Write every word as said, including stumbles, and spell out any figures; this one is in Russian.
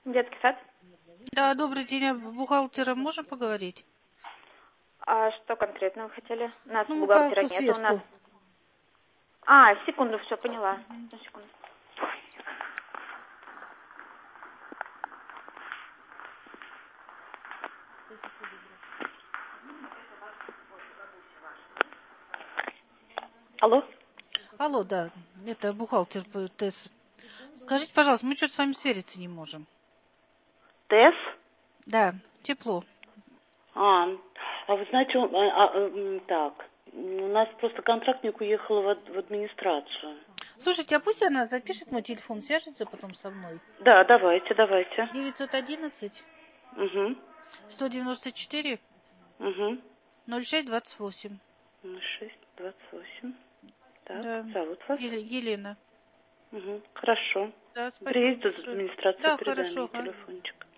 Детский сад. Да, добрый день. А бухгалтером можно поговорить? А что конкретно вы хотели? У нас Ну, мы по бухгалтера нет, у нас... Светку. А, секунду, все, поняла. Одну секунду. Алло? Алло, да, это бухгалтер по ТЭС. Скажите, пожалуйста, мы что-то с вами свериться не можем. ТЭС? Да, тепло. А, а вы знаете, он- а, а, м, так, у нас просто контрактник уехал в, ад- в администрацию. Слушайте, а пусть она запишет мой телефон, свяжется потом со мной. Да, давайте, давайте. девятьсот одиннадцать Угу, сто девяносто четыре угу. ноль шесть двадцать восемь. шесть двадцать восемь. Так, Да, зовут вас? Еле- Елена. Угу, хорошо. Да, спасибо Приедет из большое. администрации, Да, передаем хорошо, ей ага. телефончик.